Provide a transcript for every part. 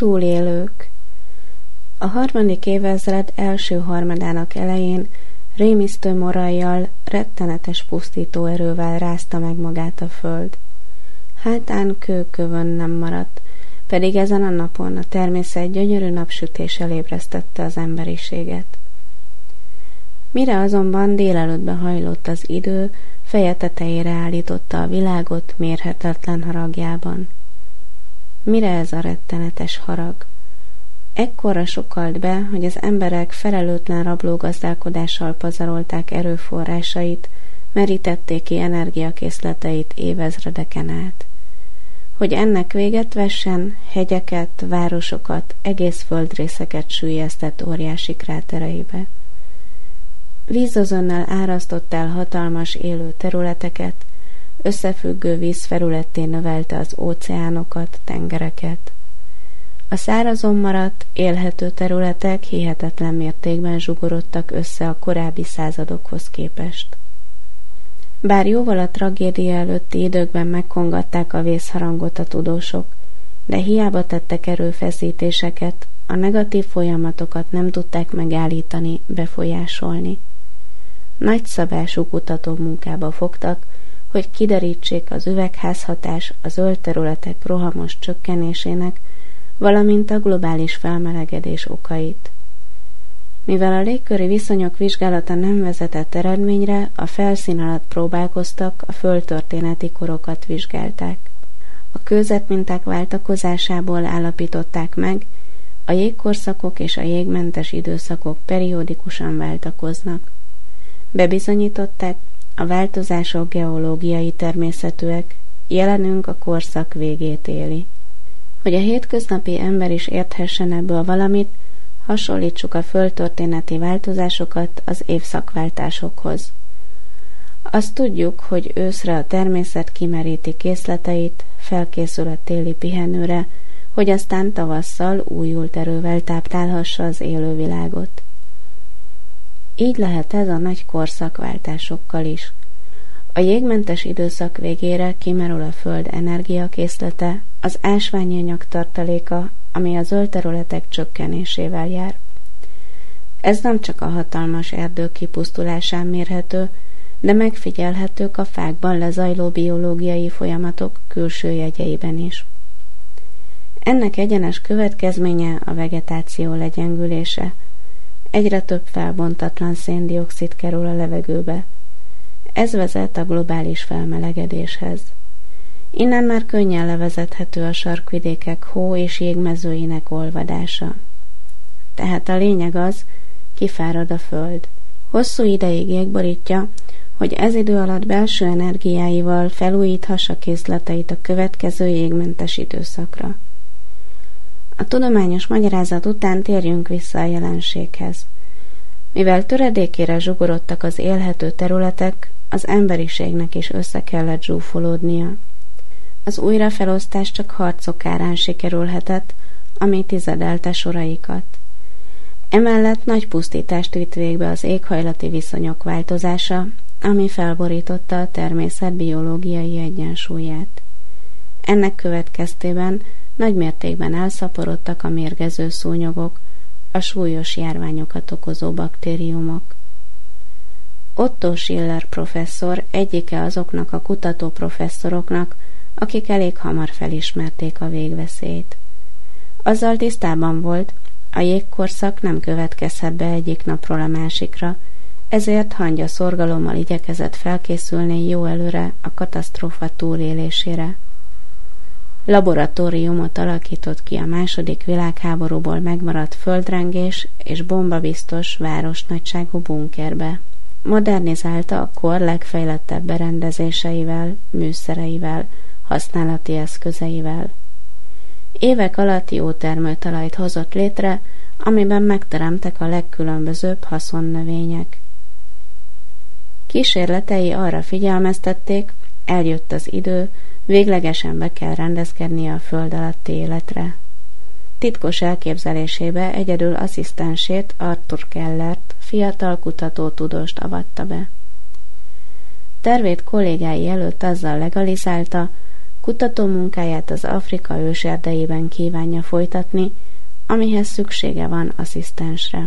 túlélők. A 3. évezred első harmadának elején rémisztő morajjal, rettenetes pusztító erővel rázta meg magát a föld. Hátán kőkövön nem maradt, pedig ezen a napon a természet gyönyörű napsütéssel ébresztette az emberiséget. Mire azonban délelőttbe hajlott az idő, feje tetejére állította a világot mérhetetlen haragjában. Mire ez a rettenetes harag? Ekkorra sokkalt be, hogy az emberek felelőtlen rablógazdálkodással pazarolták erőforrásait, merítették ki energiakészleteit évezredeken át. Hogy ennek véget vessen, hegyeket, városokat, egész földrészeket süllyesztett óriási krátereibe. Vízözönnel árasztott el hatalmas élő területeket, összefüggő víz felületté növelte az óceánokat, tengereket. A szárazon maradt, élhető területek hihetetlen mértékben zsugorodtak össze a korábbi századokhoz képest. Bár jóval a tragédia előtti időkben megkongatták a vészharangot a tudósok, de hiába tettek erőfeszítéseket, a negatív folyamatokat nem tudták megállítani, befolyásolni. Nagyszabású kutató munkába fogtak, hogy kiderítsék az üvegházhatás, a zöld területek rohamos csökkenésének, valamint a globális felmelegedés okait. Mivel a légköri viszonyok vizsgálata nem vezetett eredményre, a felszín alatt próbálkoztak, a földtörténeti korokat vizsgálták. A kőzetminták váltakozásából állapították meg, a jégkorszakok és a jégmentes időszakok periódikusan váltakoznak. Bebizonyították, a változások geológiai természetűek, jelenünk a korszak végét éli. Hogy a hétköznapi ember is érthessen ebből valamit, hasonlítsuk a földtörténeti változásokat az évszakváltásokhoz. Azt tudjuk, hogy őszre a természet kimeríti készleteit, felkészül a téli pihenőre, hogy aztán tavasszal újult erővel táplálhassa az élővilágot. Így lehet ez a nagy korszakváltásokkal is. A jégmentes időszak végére kimerül a föld energiakészlete, az ásványi anyag tartaléka, ami a zöld területek csökkenésével jár. Ez nem csak a hatalmas erdők kipusztulásán mérhető, de megfigyelhetők a fákban lezajló biológiai folyamatok külső jegyeiben is. Ennek egyenes következménye a vegetáció legyengülése. Egyre több felbontatlan szén-dioxid kerül a levegőbe. Ez vezet a globális felmelegedéshez. Innen már könnyen levezethető a sarkvidékek hó- és jégmezőinek olvadása. Tehát a lényeg az, kifárad a föld. Hosszú ideig jég borítja, hogy ez idő alatt belső energiáival felújíthassa készleteit a következő jégmentes időszakra. A tudományos magyarázat után térjünk vissza a jelenséghez. Mivel töredékére zsugorodtak az élhető területek, az emberiségnek is össze kellett zsúfolódnia. Az újrafelosztás csak harcok árán sikerülhetett, ami tizedelte soraikat. Emellett nagy pusztítást vitt végbe az éghajlati viszonyok változása, ami felborította a természet biológiai egyensúlyát. Ennek következtében nagy mértékben elszaporodtak a mérgező szúnyogok, a súlyos járványokat okozó baktériumok. Otto Schiller professzor egyike azoknak a kutató professzoroknak, akik elég hamar felismerték a végveszélyt. Azzal tisztában volt, a jégkorszak nem következhet be egyik napról a másikra, ezért hangya szorgalommal igyekezett felkészülni jó előre a katasztrófa túlélésére. Laboratóriumot alakított ki a II. Világháborúból megmaradt földrengés és bombabiztos városnagyságú bunkerbe. Modernizálta a kor legfejlettebb berendezéseivel, műszereivel, használati eszközeivel. Évek alatt jó termőtalajt hozott létre, amiben megteremtek a legkülönbözőbb haszonnövények. Kísérletei arra figyelmeztették, eljött az idő, véglegesen be kell rendezkednie a föld alatti életre. Titkos elképzelésébe egyedül asszisztensét, Arthur Kellert, fiatal kutatótudóst avatta be. Tervét kollégái előtt azzal legalizálta, Kutató munkáját az Afrika őserdeiben kívánja folytatni, amihez szüksége van asszisztensre.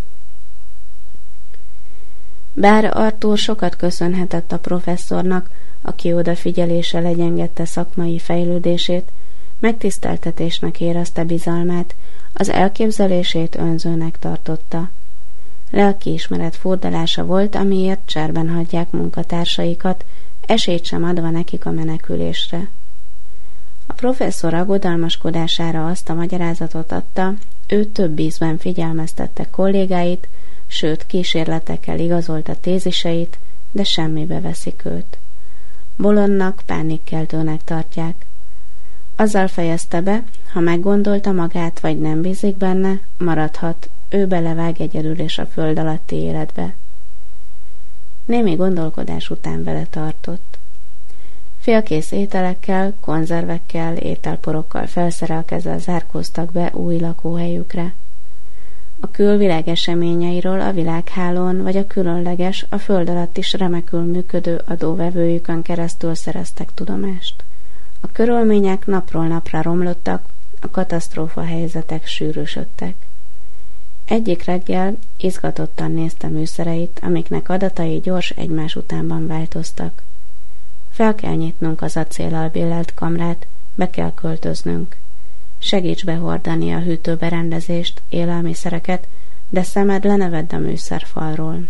Bár Arthur sokat köszönhetett a professzornak, aki odafigyelése legyengette szakmai fejlődését, megtiszteltetésnek érezte bizalmát, az elképzelését önzőnek tartotta. Lelkiismeret furdalása volt, amiért cserben hagyják munkatársaikat, esélyt sem adva nekik a menekülésre. A professzor aggodalmaskodására azt a magyarázatot adta, ő több ízben figyelmeztette kollégáit, sőt kísérletekkel igazolta téziseit, de semmibe veszik őt. Bolondnak, pánikkeltőnek tartják. Azzal fejezte be, ha meggondolta magát, vagy nem bízik benne, maradhat, ő belevág egyedül és a föld alatti életbe. Némi gondolkodás után vele tartott. Félkész ételekkel, konzervekkel, ételporokkal felszerelkezve zárkóztak be új lakóhelyükre. A külvilág eseményeiről a világhálón vagy a különleges, a föld alatt is remekül működő adóvevőjükön keresztül szereztek tudomást. A körülmények napról napra romlottak, a katasztrófa helyzetek sűrűsödtek. Egyik reggel izgatottan nézte műszereit, amiknek adatai gyors egymás utánban változtak. Fel kell nyitnunk az acéllal bélelt kamrát, be kell költöznünk. Segíts behordani a hűtőberendezést, élelmiszereket, de szemed le ne vedd a műszerfalról.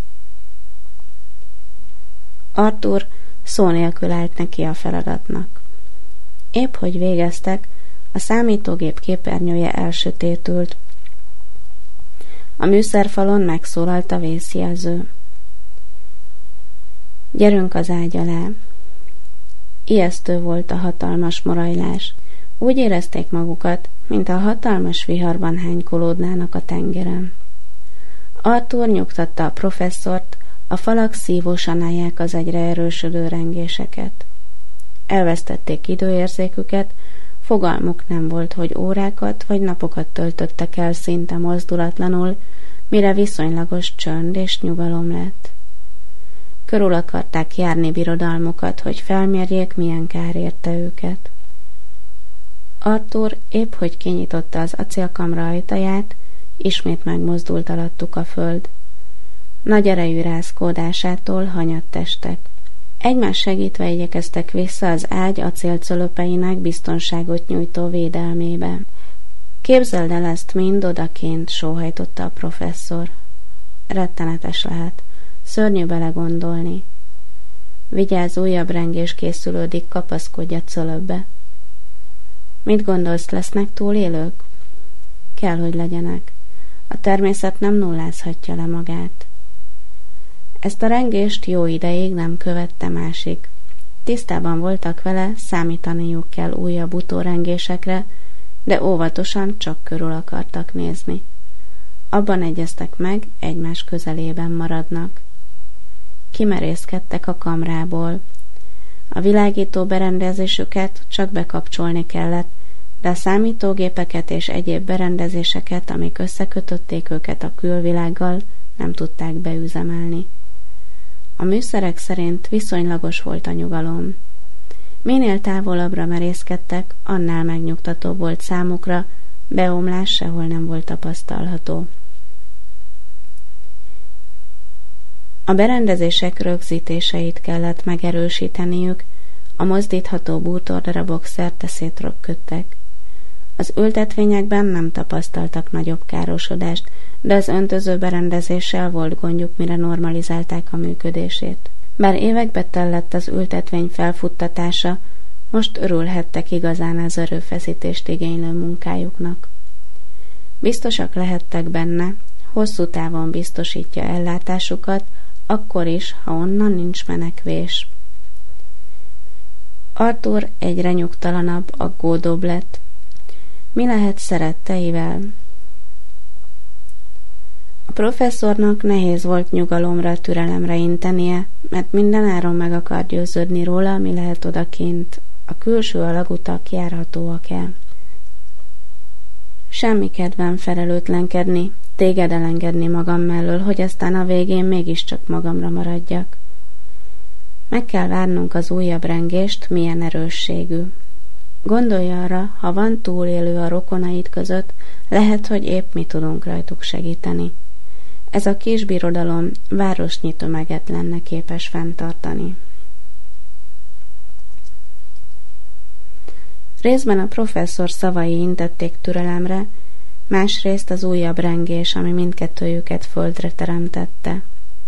Arthur szó nélkül állt neki a feladatnak. Épp hogy végeztek, a számítógép képernyője elsötétült. A műszerfalon megszólalt a vészjelző. Gyerünk az ágy alá. Ijesztő volt a hatalmas morajlás. Úgy érezték magukat, mint a hatalmas viharban hánykolódnának a tengeren. Arthur nyugtatta a professzort, a falak szívósan állják az egyre erősödő rengéseket. Elvesztették időérzéküket, fogalmuk nem volt, hogy órákat vagy napokat töltöttek el szinte mozdulatlanul, mire viszonylagos csönd és nyugalom lett. Körül akarták járni birodalmukat, hogy felmérjék, milyen kár érte őket. Arthur épp hogy kinyitotta az acélkamra ajtaját, ismét megmozdult alattuk a föld. Nagy erejű rázkódásától hanyatt testek. Egymás segítve igyekeztek vissza az ágy acélcölöpeinek biztonságot nyújtó védelmébe. Képzeld el ezt mind odakint, sóhajtotta a professzor. Rettenetes lehet. Szörnyű belegondolni. Vigyázz, újabb rengés készülődik, kapaszkodj a cölöpbe. Mit gondolsz, lesznek túlélők? Kell, hogy legyenek. A természet nem nullázhatja le magát. Ezt a rengést jó ideig nem követte másik. Tisztában voltak vele, számítaniuk kell újabb utórengésekre, de óvatosan csak körül akartak nézni. Abban egyeztek meg, egymás közelében maradnak. Kimerészkedtek a kamrából. A világító berendezésüket csak bekapcsolni kellett, de a számítógépeket és egyéb berendezéseket, amik összekötötték őket a külvilággal, nem tudták beüzemelni. A műszerek szerint viszonylagos volt a nyugalom. Minél távolabbra merészkedtek, annál megnyugtatóbb volt számukra, beomlás sehol nem volt tapasztalható. A berendezések rögzítéseit kellett megerősíteniük, a mozdítható bútordarabok szerte szétröpködtek. Az ültetvényekben nem tapasztaltak nagyobb károsodást, de az öntöző berendezéssel volt gondjuk, mire normalizálták a működését. Bár évekbe tellett az ültetvény felfuttatása, most örülhettek igazán az erőfeszítést igénylő munkájuknak. Biztosak lehettek benne, hosszú távon biztosítja ellátásukat, akkor is, ha onnan nincs menekvés. Arthur egyre nyugtalanabb, aggódóbb lett. Mi lehet szeretteivel? A professzornak nehéz volt nyugalomra, türelemre intenie, mert mindenáron meg akar győződni róla, mi lehet odakint, a külső alagutak járhatóak-e. Semmi kedvem felelőtlenkedni, téged elengedni magam mellől, hogy aztán a végén mégiscsak magamra maradjak. Meg kell várnunk az újabb rengést, milyen erősségű. Gondolj arra, ha van túlélő a rokonaid között, lehet, hogy épp mi tudunk rajtuk segíteni. Ez a kis birodalom városnyi tömeget lenne képes fenntartani. Részben a professzor szavai intették türelemre, másrészt az újabb rengés, ami mindkettőjüket földre teremtette.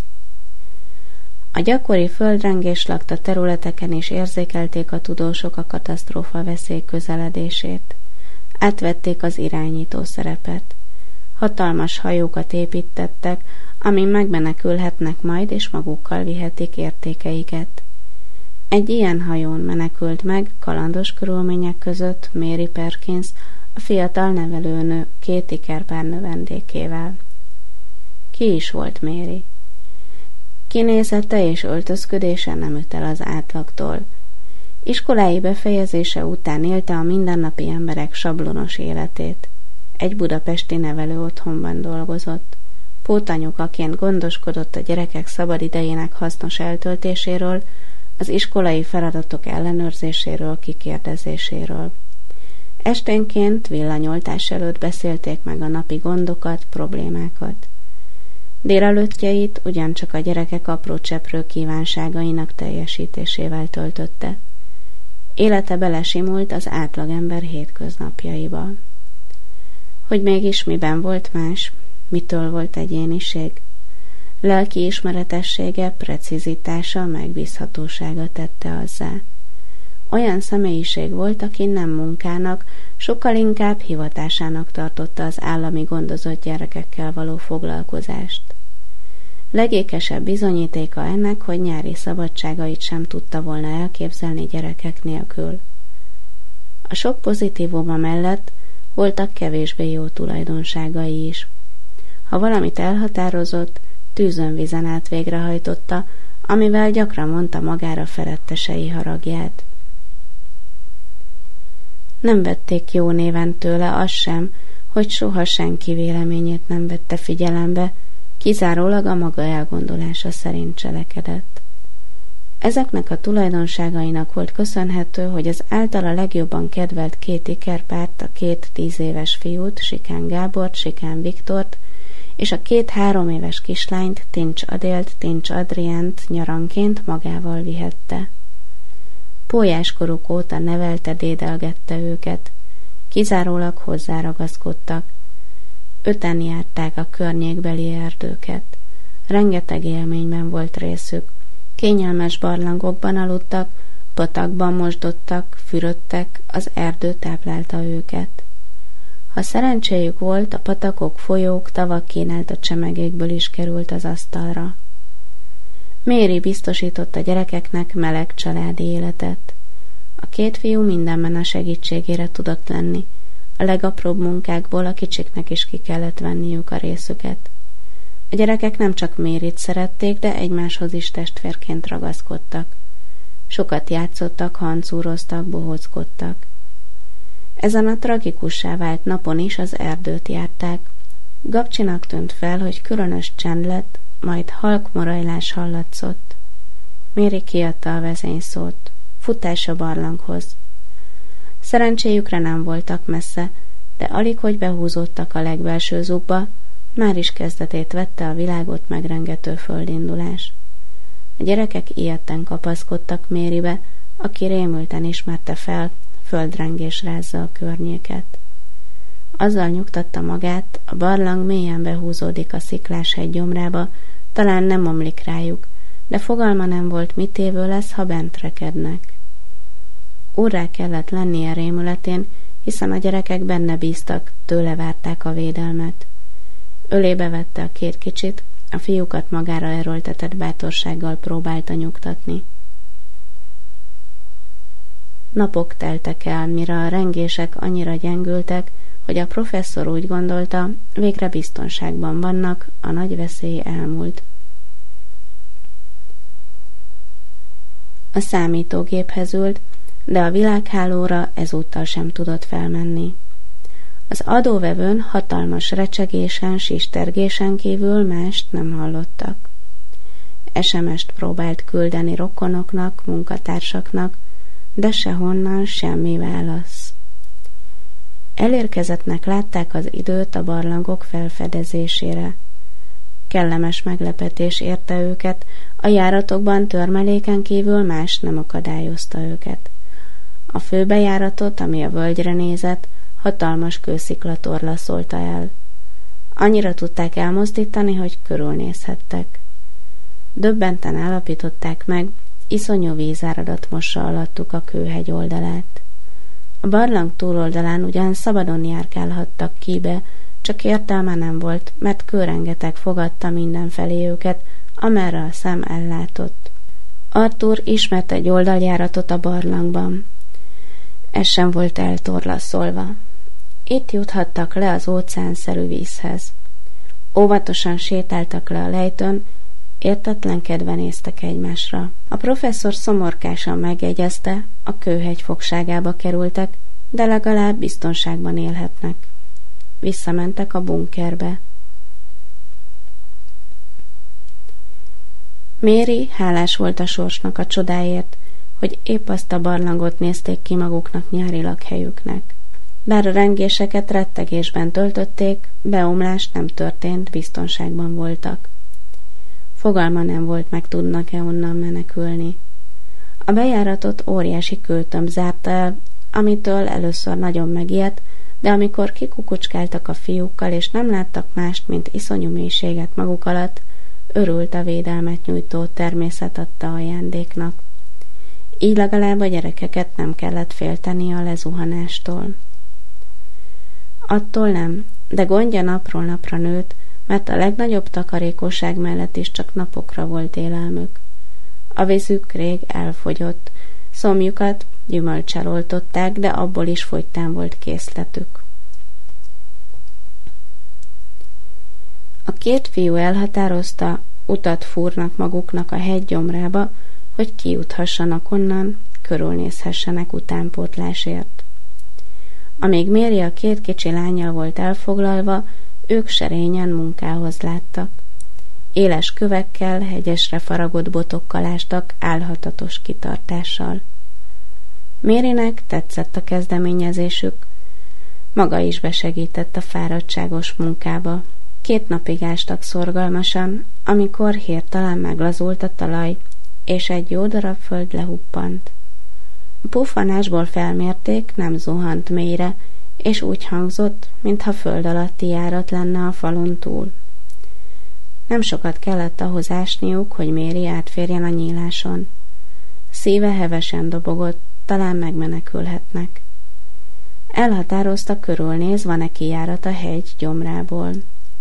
A gyakori földrengés lakta területeken is érzékelték a tudósok a katasztrófa veszély közeledését. Átvették az irányító szerepet. Hatalmas hajókat építettek, amin megmenekülhetnek majd, és magukkal vihetik értékeiket. Egy ilyen hajón menekült meg kalandos körülmények között Mary Perkins, a fiatal nevelőnő 2 ikerpár növendékével. Ki is volt Mary? Kinézete és öltözködése nem üt el az átlagtól. Iskolái befejezése után élte a mindennapi emberek sablonos életét. Egy budapesti nevelő otthonban dolgozott. Pótanyukaként gondoskodott a gyerekek szabadidejének hasznos eltöltéséről, az iskolai feladatok ellenőrzéséről, kikérdezéséről. Esténként villanyoltás előtt beszélték meg a napi gondokat, problémákat. Délelőttjeit ugyancsak a gyerekek apró cseprő kívánságainak teljesítésével töltötte. Élete belesimult az átlagember hétköznapjaiba. Hogy mégis miben volt más, mitől volt egyéniség? Lelki ismeretessége, precizitása, megbízhatósága tette azzá. Olyan személyiség volt, aki nem munkának, sokkal inkább hivatásának tartotta az állami gondozott gyerekekkel való foglalkozást. Legékesebb bizonyítéka ennek, hogy nyári szabadságait sem tudta volna elképzelni gyerekek nélkül. A sok pozitívuma mellett voltak kevésbé jó tulajdonságai is. Ha valamit elhatározott, tűzön vizen át végrehajtotta, amivel gyakran mondta magára felettesei haragját. Nem vették jó néven tőle az sem, hogy soha senki véleményét nem vette figyelembe, kizárólag a maga elgondolása szerint cselekedett. Ezeknek a tulajdonságainak volt köszönhető, hogy az általa legjobban kedvelt 2 ikerpárt, a 2 10 éves fiút, Sikán Gábort, Sikán Viktort, és a 2 3 éves kislányt, Tincs Adélt, Tincs Adriánt nyaranként magával vihette. Pólyáskoruk óta nevelte, dédelgette őket, kizárólag hozzáragaszkodtak. 5-en járták a környékbeli erdőket. Rengeteg élményben volt részük. Kényelmes barlangokban aludtak, patakban mosdottak, fürödtek, az erdő táplálta őket. Ha szerencséjük volt, a patakok, folyók, tavak kínált a csemegékből is került az asztalra. Mary biztosított a gyerekeknek meleg családi életet. A 2 fiú mindenben a segítségére tudott lenni. A legapróbb munkákból a kicsiknek is ki kellett venniük a részüket. A gyerekek nem csak Maryt szerették, de egymáshoz is testvérként ragaszkodtak. Sokat játszottak, hancúroztak, bohóckodtak. Ezen a tragikussá vált napon is az erdőt járták. Gabcsinak tűnt fel, hogy különös csend lett, majd halk morajlás hallatszott. Mary kiadta a vezényszót. Futás a barlanghoz. Szerencséjükre nem voltak messze, de alig, hogy behúzódtak a legbelső zugba, már is kezdetét vette a világot megrengető földindulás. A gyerekek ijedten kapaszkodtak Marybe, aki rémülten ismerte fel, földrengés rázza a környéket. Azzal nyugtatta magát, a barlang mélyen behúzódik a sziklás hegygyomrába, talán nem omlik rájuk, de fogalma nem volt, mit évő lesz, ha bent rekednek. Úrrá kellett lennie rémületén, hiszen a gyerekek benne bíztak, tőle várták a védelmet. Ölébe vette a 2 kicsit, a fiúkat magára erőltetett bátorsággal próbálta nyugtatni. Napok teltek el, mire a rengések annyira gyengültek, hogy a professzor úgy gondolta, végre biztonságban vannak, a nagy veszély elmúlt. A számítógéphez ült, de a világhálóra ezúttal sem tudott felmenni. Az adóvevőn hatalmas recsegésen, sistergésen kívül mást nem hallottak. SMS-t próbált küldeni rokonoknak, munkatársaknak, de sehonnan semmi válasz. Elérkezettnek látták az időt a barlangok felfedezésére. Kellemes meglepetés érte őket, a járatokban törmeléken kívül más nem akadályozta őket. A főbejáratot, ami a völgyre nézett, hatalmas kősziklatorla szólta el. Annyira tudták elmozdítani, hogy körülnézhettek. Döbbenten állapították meg, iszonyú vízáradat mossa alattuk a kőhegy oldalát. A barlang túloldalán ugyan szabadon járkálhattak kibe, csak értelme nem volt, mert kőrengeteg fogadta mindenfelé őket, amerre a szem ellátott. Arthur ismert egy oldaljáratot a barlangban. Ez sem volt eltorlaszolva. Itt juthattak le az óceánszerű vízhez. Óvatosan sétáltak le a lejtőn, értetlenkedve néztek egymásra. A professzor szomorkásan megjegyezte, a kőhegy fogságába kerültek, de legalább biztonságban élhetnek. Visszamentek a bunkerbe. Mary hálás volt a sorsnak a csodáért, hogy épp azt a barlangot nézték ki maguknak nyári lakhelyüknek. Bár a rengéseket rettegésben töltötték, beomlás nem történt, biztonságban voltak. Fogalma nem volt, meg tudnak-e onnan menekülni. A bejáratot óriási kőtömb zárta el, amitől először nagyon megijedt, de amikor kikukucskáltak a fiúkkal, és nem láttak mást, mint iszonyú mélységet maguk alatt, örült a védelmet nyújtó természet adta ajándéknak. Így legalább a gyerekeket nem kellett félteni a lezuhanástól. Attól nem, de gondja napról napra nőtt, mert a legnagyobb takarékosság mellett is csak napokra volt élelmük. A vízük rég elfogyott, szomjukat gyümölccsel oltották, de abból is fogytán volt készletük. A két fiú elhatározta, utat fúrnak maguknak a hegy gyomrába, hogy kijuthassanak onnan, körülnézhessenek utánpótlásért. Amíg Mary a két kicsi lánnyal volt elfoglalva, ők serényen munkához láttak. Éles kövekkel, hegyesre faragott botokkal ástak álhatatos kitartással. Marynek tetszett a kezdeményezésük, maga is besegített a fáradtságos munkába. 2 napig ástak szorgalmasan, amikor hirtelen meglazult a talaj, és egy jó darab föld lehuppant. A puffanásból felmérték, nem zuhant mélyre, és úgy hangzott, mintha föld alatti járat lenne a falon túl. Nem sokat kellett ahhoz ásniuk, hogy Mary átférjen a nyíláson. Szíve hevesen dobogott, talán megmenekülhetnek. Elhatározta, körülnéz, van-e kijárat a hegy gyomrából.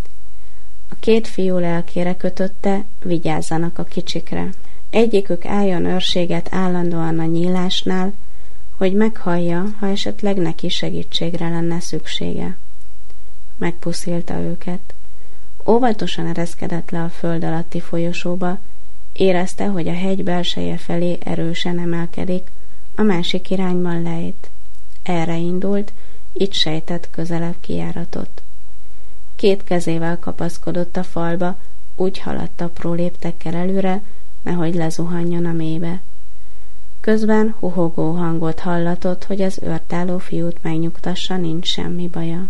A 2 fiú lelkére kötötte, vigyázzanak a kicsikre. Egyikük álljon őrséget állandóan a nyílásnál, hogy meghallja, ha esetleg neki segítségre lenne szüksége. Megpuszilta őket. Óvatosan ereszkedett le a föld alatti folyosóba, érezte, hogy a hegy belseje felé erősen emelkedik, a másik irányban lejt. Erre indult, itt sejtett közelebb kijáratot. 2 kezével kapaszkodott a falba, úgy haladt apró léptekkel előre, nehogy lezuhanjon a mélybe. Közben huhogó hangot hallatott, hogy az őrtálló fiút megnyugtassa, nincs semmi baja.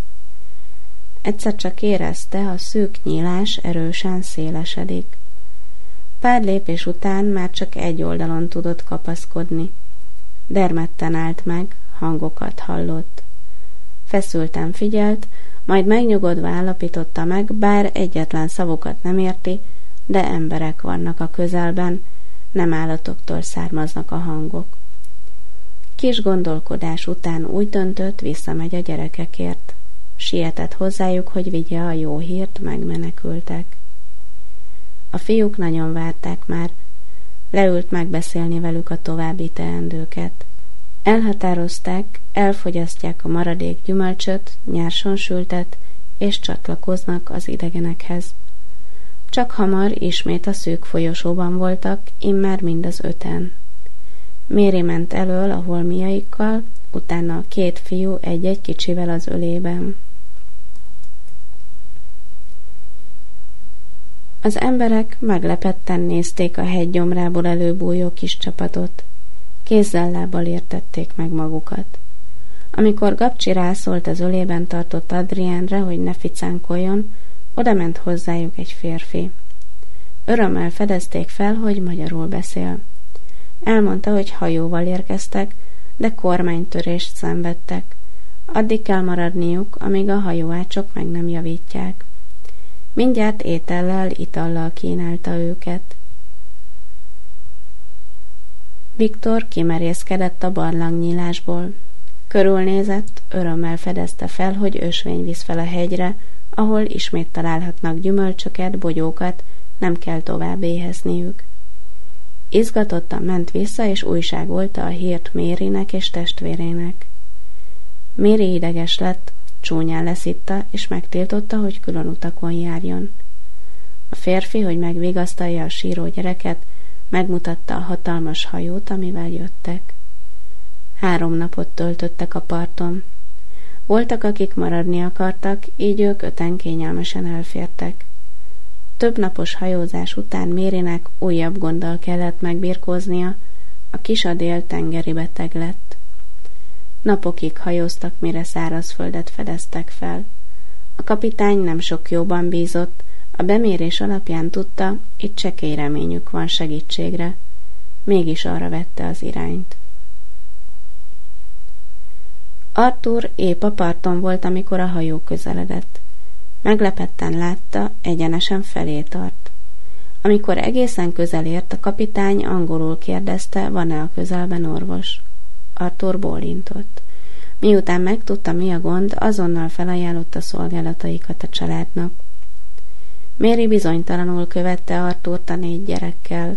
Egyszer csak érezte, a szűk nyílás erősen szélesedik. Pár lépés után már csak egy oldalon tudott kapaszkodni. Dermedten állt meg, hangokat hallott. Feszülten figyelt, majd megnyugodva állapította meg, bár egyetlen szavukat nem érti, de emberek vannak a közelben, nem állatoktól származnak a hangok. Kis gondolkodás után úgy döntött, visszamegy a gyerekekért. Sietett hozzájuk, hogy vigye a jó hírt, megmenekültek. A fiúk nagyon várták már, leült megbeszélni velük a további teendőket. Elhatározták, elfogyasztják a maradék gyümölcsöt, nyárson sültet, és csatlakoznak az idegenekhez. Csak hamar ismét a szűk folyosóban voltak, immár mind az 5-en. Mary ment elől a holmiaikkal, utána a 2 fiú egy-egy kicsivel az ölében. Az emberek meglepetten nézték a hegy gyomrából előbújó kis csapatot. Kézzel-lábbal értették meg magukat. Amikor Gabcsi rászólt az ölében tartott Adrienre, hogy ne ficánkoljon, odament hozzájuk egy férfi. Örömmel fedezték fel, hogy magyarul beszél. Elmondta, hogy hajóval érkeztek, de kormánytörést szenvedtek. Addig kell maradniuk, amíg a hajóácsok meg nem javítják. Mindjárt étellel, itallal kínálta őket. Viktor kimerészkedett a barlangnyílásból. Körülnézett, örömmel fedezte fel, hogy ösvény visz fel a hegyre, ahol ismét találhatnak gyümölcsöket, bogyókat, nem kell tovább éhezniük. Izgatottan ment vissza, és újságolta a hírt Mérinek és testvérének. Méri ideges lett, csúnyán leszitta, és megtiltotta, hogy külön utakon járjon. A férfi, hogy megvigasztalja a síró gyereket, megmutatta a hatalmas hajót, amivel jöttek. 3 napot töltöttek a parton. Voltak, akik maradni akartak, így ők 5-en kényelmesen elfértek. Több napos hajózás után Mérinek újabb gonddal kellett megbirkóznia, a kis Adél tengeri beteg lett. Napokig hajóztak, mire szárazföldet fedeztek fel. A kapitány nem sok jóban bízott, a bemérés alapján tudta, itt csekély reményük van segítségre. Mégis arra vette az irányt. Arthur épp a parton volt, amikor a hajó közeledett. Meglepetten látta, egyenesen felé tart. Amikor egészen közel ért, a kapitány angolul kérdezte, van-e a közelben orvos. Arthur bólintott. Miután megtudta, mi a gond, azonnal felajánlotta szolgálataikat a családnak. Mary bizonytalanul követte Arthurt a 4 gyerekkel.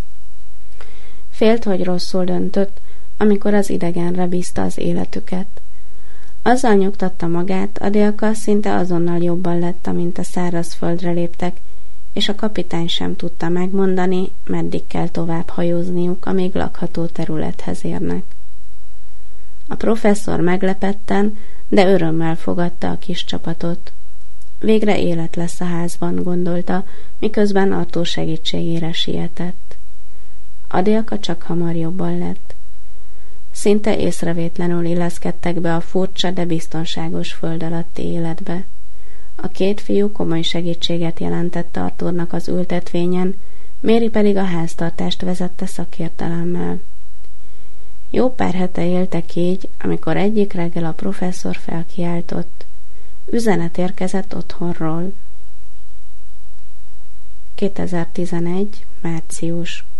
Félt, hogy rosszul döntött, amikor az idegenre bízta az életüket. Azzal nyugtatta magát, Adélka szinte azonnal jobban lett, amint a szárazföldre léptek, és a kapitány sem tudta megmondani, meddig kell tovább hajózniuk, amíg lakható területhez érnek. A professzor meglepetten, de örömmel fogadta a kis csapatot. Végre élet lesz a házban, gondolta, miközben Arthur segítségére sietett. Adélka csak hamar jobban lett. Szinte észrevétlenül illeszkedtek be a furcsa, de biztonságos föld alatti életbe. A 2 fiú komoly segítséget jelentett Arthurnak az ültetvényen, Mary pedig a háztartást vezette szakértelemmel. Jó pár hete éltek így, amikor egyik reggel a professzor felkiáltott. Üzenet érkezett otthonról. 2011. március.